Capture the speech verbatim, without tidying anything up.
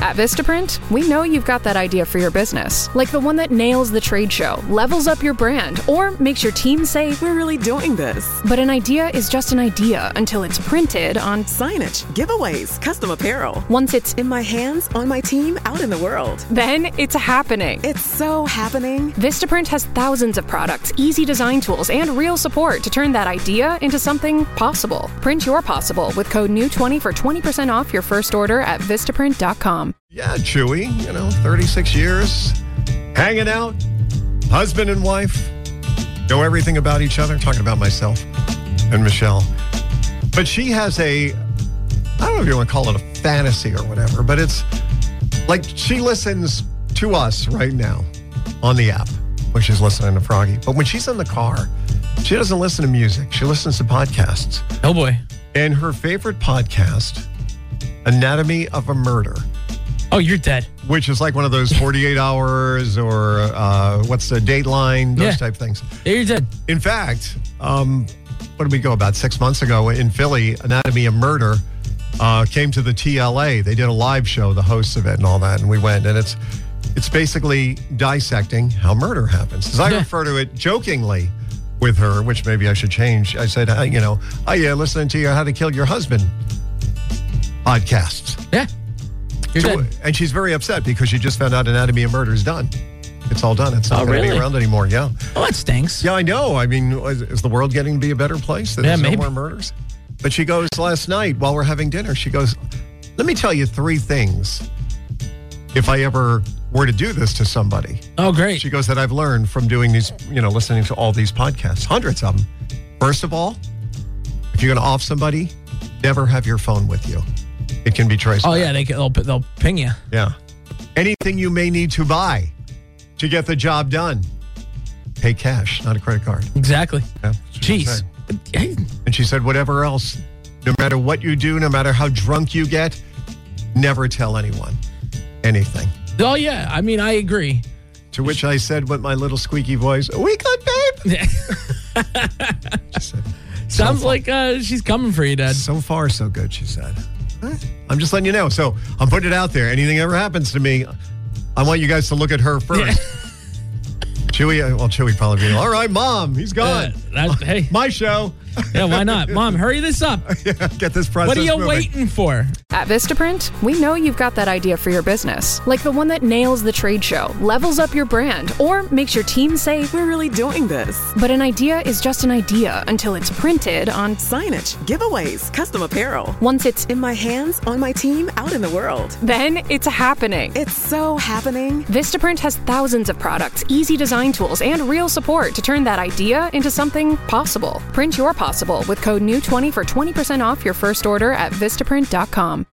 At Vistaprint, we know you've got that idea for your business, like the one that nails the trade show, levels up your brand, or makes your team say, "We're really doing this." But an idea is just an idea until it's printed on signage, giveaways, custom apparel. Once it's in my hands, on my team, out in the world. Then it's happening. It's so happening. Vistaprint has thousands of products, easy design tools, and real support to turn that idea into something possible. Print your possible with code new twenty for twenty percent off your first order at Vistaprint dot com. Yeah, Chewy, you know, thirty-six years, hanging out, husband and wife, know everything about each other. Talking about myself and Michelle. But she has a, I don't know if you want to call it a fantasy or whatever, but it's like she listens to us right now on the app when she's listening to Froggy. But when she's in the car, she doesn't listen to music. She listens to podcasts. Oh, boy. And her favorite podcast, Anatomy of a Murder. Oh, you're dead. Which is like one of those forty-eight hours or uh, what's the Dateline, those yeah. type things. Yeah, you're dead. In fact, um, what did we go about six months ago in Philly, Anatomy of Murder uh, came to the T L A. They did a live show, the hosts of it and all that, and we went. And it's it's basically dissecting how murder happens. As I yeah. refer to it jokingly with her, which maybe I should change. I said, uh, you know, oh yeah, listening to your How to Kill Your Husband podcasts. Yeah. You're So, dead. and she's very upset because she just found out Anatomy of Murder is done. It's all done. It's not Oh, going to really? be around anymore. Yeah. Oh, that stinks. Yeah, I know. I mean, is, is the world getting to be a better place? That Yeah, there's maybe. no more murders? But she goes last night while we're having dinner, she goes, let me tell you three things if I ever were to do this to somebody. Oh, great. She goes, that I've learned from doing these, you know, listening to all these podcasts, hundreds of them. First of all, if you're going to off somebody, never have your phone with you. It can be traced. Oh, back. yeah, they, they'll, they'll ping you. Yeah. Anything you may need to buy to get the job done, pay cash, not a credit card. Exactly. Yeah, that's what she Jeez. said. Hey, And she said, whatever else, no matter what you do, no matter how drunk you get, never tell anyone anything. oh, yeah. I mean, I agree. To which I said with my little squeaky voice, we good, babe? She said, Sounds so far, like uh, she's coming for you, Dad. so far, so good, she said. I'm just letting you know. So I'm putting it out there. Anything ever happens to me, I want you guys to look at her first. Yeah. Chewy, uh, well, Chewy probably be, all right, Mom, he's gone. Uh, that, hey, My show. yeah, why not? Mom, hurry this up. Get this process What are you moving. waiting for? At Vistaprint, we know you've got that idea for your business, like the one that nails the trade show, levels up your brand, or makes your team say, "We're really doing this." but an idea is just an idea until it's printed on Signage, giveaways, custom apparel. once it's In my hands, on my team, out in the world. then it's happening. It's so happening. Vistaprint has thousands of products, easy design tools, and real support to turn that idea into something possible. Print your possible with code new twenty for twenty percent off your first order at Vistaprint dot com.